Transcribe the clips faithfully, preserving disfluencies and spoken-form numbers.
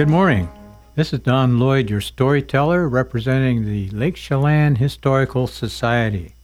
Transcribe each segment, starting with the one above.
Good morning. This is Don Lloyd, your storyteller, representing the Lake Chelan Historical Society.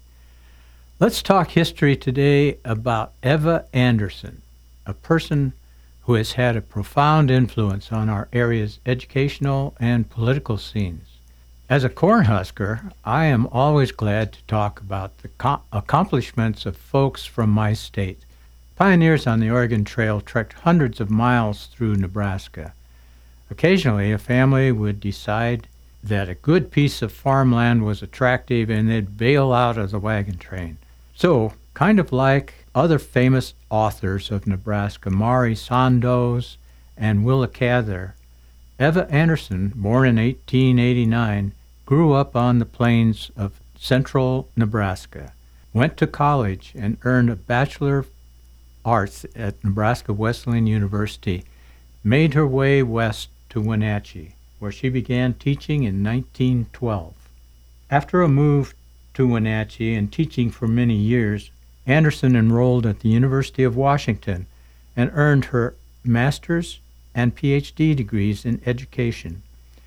Let's talk history today about Eva Anderson, a person who has had a profound influence on our area's educational and political scenes. As a Cornhusker, I am always glad to talk about the co- accomplishments of folks from my state. Pioneers on the Oregon Trail trekked hundreds of miles through Nebraska. Occasionally, a family would decide that a good piece of farmland was attractive and they'd bail out of the wagon train. So, kind of like other famous authors of Nebraska, Maury Sandoz and Willa Cather, Eva Anderson, born in eighteen eighty-nine, grew up on the plains of central Nebraska, went to college and earned a Bachelor of Arts at Nebraska Wesleyan University, made her way west to Wenatchee, where she began teaching in nineteen twelve. After a move to Wenatchee and teaching for many years, Anderson enrolled at the University of Washington and earned her master's and P H D degrees in education.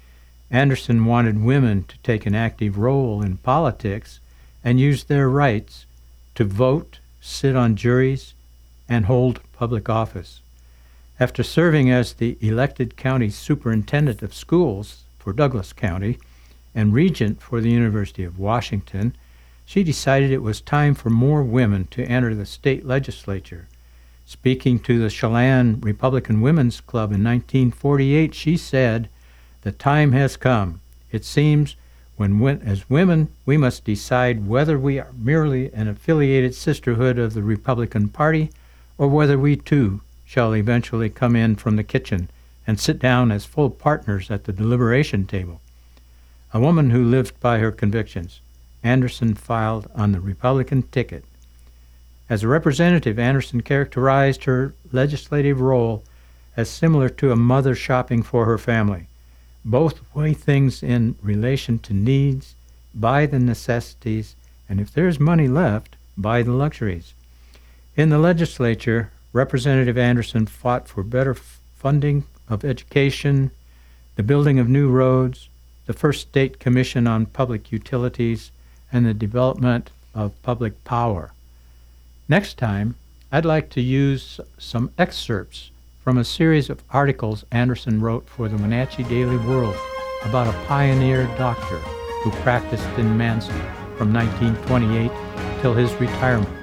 Anderson wanted women to take an active role in politics and use their rights to vote, sit on juries, and hold public office. After serving as the elected county superintendent of schools for Douglas County and regent for the University of Washington, she decided it was time for more women to enter the state legislature. Speaking to the Chelan Republican Women's Club in nineteen forty-eight, she said, "The time has come. It seems when, when as women we must decide whether we are merely an affiliated sisterhood of the Republican Party or whether we too shall eventually come in from the kitchen and sit down as full partners at the deliberation table." A woman who lived by her convictions, Anderson filed on the Republican ticket. As a representative, Anderson characterized her legislative role as similar to a mother shopping for her family. Both weigh things in relation to needs, buy the necessities, and if there's money left, buy the luxuries. In the legislature, Representative Anderson fought for better f- funding of education, the building of new roads, the first state commission on public utilities, and the development of public power. Next time, I'd like to use some excerpts from a series of articles Anderson wrote for the Wenatchee Daily World about a pioneer doctor who practiced in Manson from nineteen twenty-eight till his retirement.